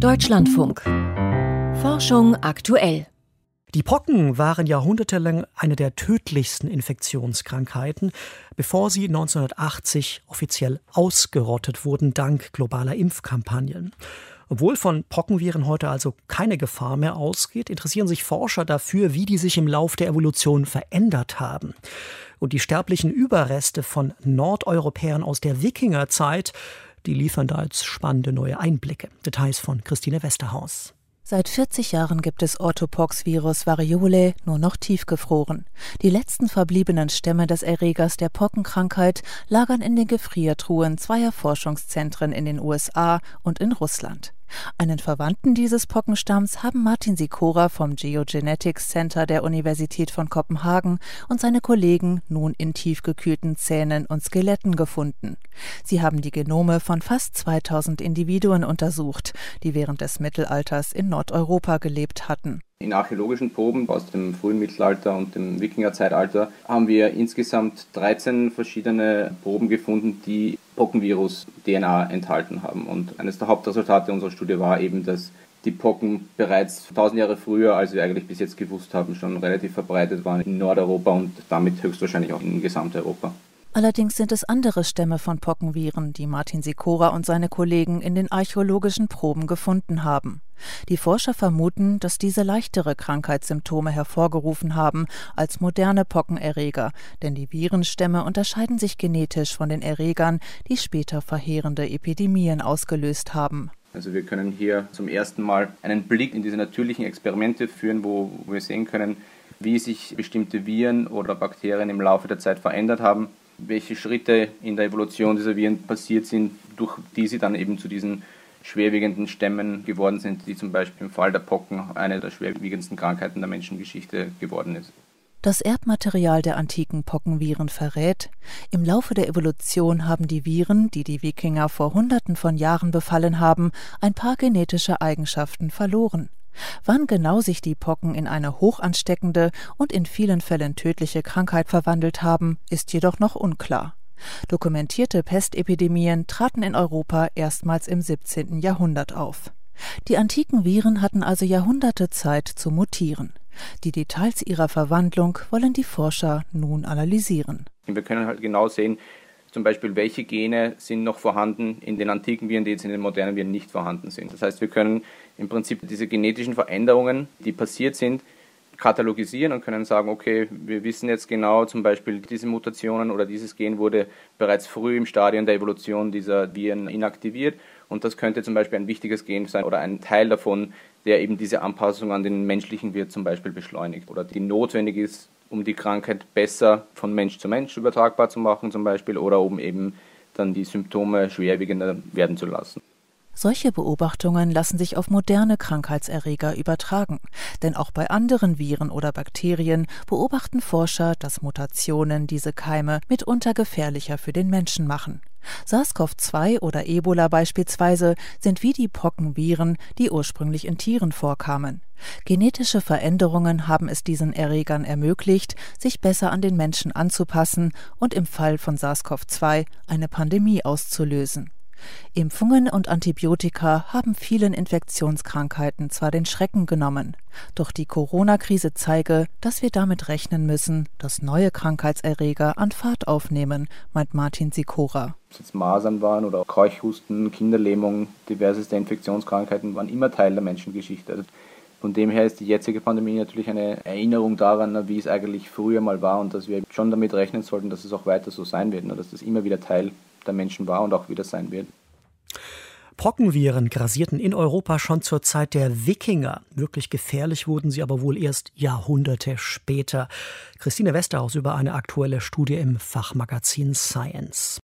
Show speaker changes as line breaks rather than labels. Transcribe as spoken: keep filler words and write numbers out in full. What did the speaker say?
Deutschlandfunk. Forschung aktuell.
Die Pocken waren jahrhundertelang eine der tödlichsten Infektionskrankheiten, bevor sie neunzehnhundertachtzig offiziell ausgerottet wurden, dank globaler Impfkampagnen. Obwohl von Pockenviren heute also keine Gefahr mehr ausgeht, interessieren sich Forscher dafür, wie die sich im Lauf der Evolution verändert haben. Und die sterblichen Überreste von Nordeuropäern aus der Wikingerzeit, die liefern da jetzt spannende neue Einblicke. Details von Christine Westerhaus.
Seit vierzig Jahren gibt es Orthopox-Virus Variolae nur noch tiefgefroren. Die letzten verbliebenen Stämme des Erregers der Pockenkrankheit lagern in den Gefriertruhen zweier Forschungszentren in den U S A und in Russland. Einen Verwandten dieses Pockenstamms haben Martin Sikora vom Geogenetics Center der Universität von Kopenhagen und seine Kollegen nun in tiefgekühlten Zähnen und Skeletten gefunden. Sie haben die Genome von fast zweitausend Individuen untersucht, die während des Mittelalters in Nordeuropa gelebt hatten.
In archäologischen Proben aus dem frühen Mittelalter und dem Wikingerzeitalter haben wir insgesamt dreizehn verschiedene Proben gefunden, die Pockenvirus-D N A enthalten haben. Und eines der Hauptresultate unserer Studie war eben, dass die Pocken bereits tausend Jahre früher, als wir eigentlich bis jetzt gewusst haben, schon relativ verbreitet waren in Nordeuropa und damit höchstwahrscheinlich auch in Gesamteuropa.
Allerdings sind es andere Stämme von Pockenviren, die Martin Sikora und seine Kollegen in den archäologischen Proben gefunden haben. Die Forscher vermuten, dass diese leichtere Krankheitssymptome hervorgerufen haben als moderne Pockenerreger, denn die Virenstämme unterscheiden sich genetisch von den Erregern, die später verheerende Epidemien ausgelöst haben.
Also wir können hier zum ersten Mal einen Blick in diese natürlichen Experimente führen, wo wir sehen können, wie sich bestimmte Viren oder Bakterien im Laufe der Zeit verändert haben, welche Schritte in der Evolution dieser Viren passiert sind, durch die sie dann eben zu diesen schwerwiegenden Stämmen geworden sind, die zum Beispiel im Fall der Pocken eine der schwerwiegendsten Krankheiten der Menschengeschichte geworden ist.
Das Erbmaterial der antiken Pockenviren verrät: Im Laufe der Evolution haben die Viren, die die Wikinger vor Hunderten von Jahren befallen haben, ein paar genetische Eigenschaften verloren. Wann genau sich die Pocken in eine hochansteckende und in vielen Fällen tödliche Krankheit verwandelt haben, ist jedoch noch unklar. Dokumentierte Pestepidemien traten in Europa erstmals im siebzehnten Jahrhundert auf. Die antiken Viren hatten also Jahrhunderte Zeit zu mutieren. Die Details ihrer Verwandlung wollen die Forscher nun analysieren.
Wir können halt genau sehen, zum Beispiel, welche Gene sind noch vorhanden in den antiken Viren, die jetzt in den modernen Viren nicht vorhanden sind. Das heißt, wir können im Prinzip diese genetischen Veränderungen, die passiert sind, katalogisieren und können sagen, okay, wir wissen jetzt genau, zum Beispiel diese Mutationen oder dieses Gen wurde bereits früh im Stadium der Evolution dieser Viren inaktiviert und das könnte zum Beispiel ein wichtiges Gen sein oder ein Teil davon, der eben diese Anpassung an den menschlichen Wirt zum Beispiel beschleunigt oder die notwendig ist, um die Krankheit besser von Mensch zu Mensch übertragbar zu machen zum Beispiel oder um eben dann die Symptome schwerwiegender werden zu lassen.
Solche Beobachtungen lassen sich auf moderne Krankheitserreger übertragen, denn auch bei anderen Viren oder Bakterien beobachten Forscher, dass Mutationen diese Keime mitunter gefährlicher für den Menschen machen. SARS-CoV zwei oder Ebola beispielsweise sind wie die Pockenviren, die ursprünglich in Tieren vorkamen. Genetische Veränderungen haben es diesen Erregern ermöglicht, sich besser an den Menschen anzupassen und im Fall von SARS-CoV zwei eine Pandemie auszulösen. Impfungen und Antibiotika haben vielen Infektionskrankheiten zwar den Schrecken genommen, doch die Corona-Krise zeige, dass wir damit rechnen müssen, dass neue Krankheitserreger an Fahrt aufnehmen, meint Martin Sikora.
Ob es jetzt Masern waren oder Keuchhusten, Kinderlähmung, diverseste Infektionskrankheiten waren immer Teil der Menschengeschichte. Von dem her ist die jetzige Pandemie natürlich eine Erinnerung daran, wie es eigentlich früher mal war und dass wir schon damit rechnen sollten, dass es auch weiter so sein wird, dass das immer wieder Teil der Menschen war und auch wieder sein wird.
Pockenviren grassierten in Europa schon zur Zeit der Wikinger. Wirklich gefährlich wurden sie aber wohl erst Jahrhunderte später. Christine Westerhaus über eine aktuelle Studie im Fachmagazin Science.